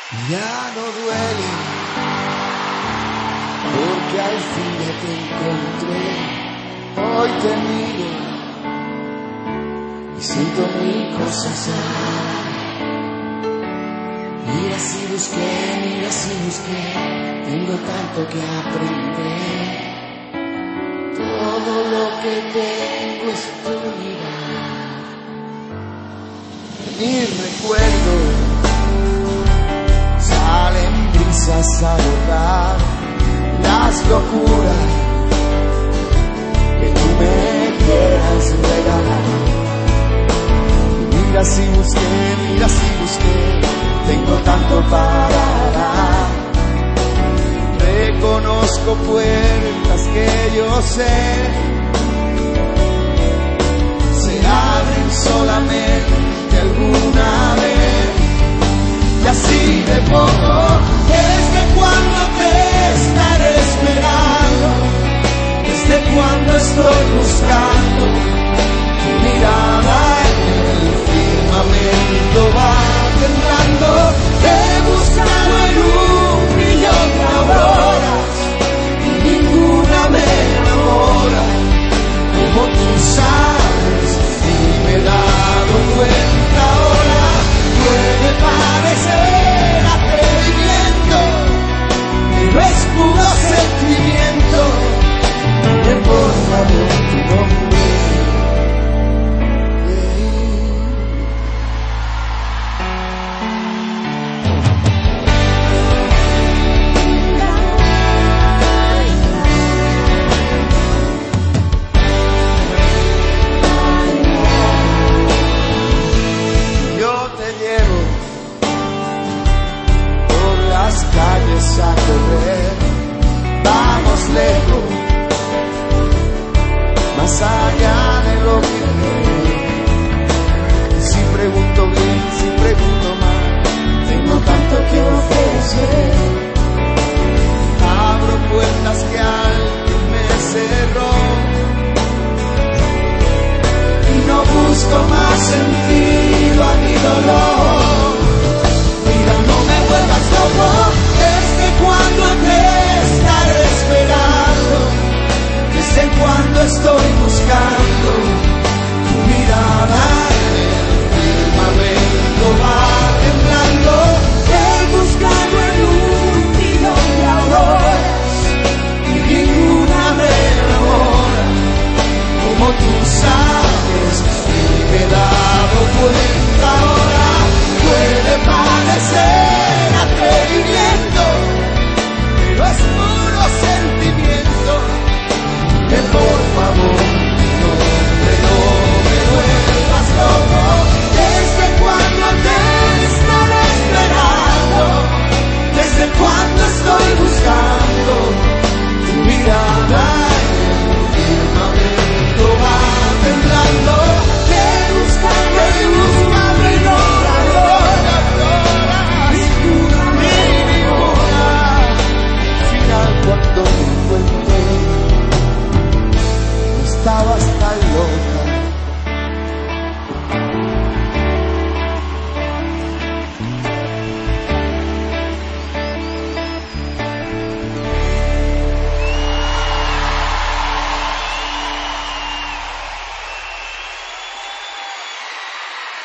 Ya no duele, porque al fin ya te encontré. Hoy te miro y siento mil cosas. Mira si busqué, tengo tanto que aprender. Todo lo que tengo es tu mirada. Mis recuerdos salen brisas a borrar las locuras que tú me quieras regalar. Mira si busqué, tengo tanto para dar. Reconozco puertas que yo sé se abren solamente alguna vez. Y así de poco, desde cuando te estaré esperando, desde cuando estoy buscando tu mirada en el firmamento va temblando. Te he buscado en un millón de auroras y ninguna me enamora como tú sabes, y me he dado cuenta ahora. Puede parecer atrevimiento, pero es puro sentimiento. Dime por favor tu nombre. Calles a correr, vamos lejos, más allá de lo que creo. Si pregunto bien, si pregunto mal,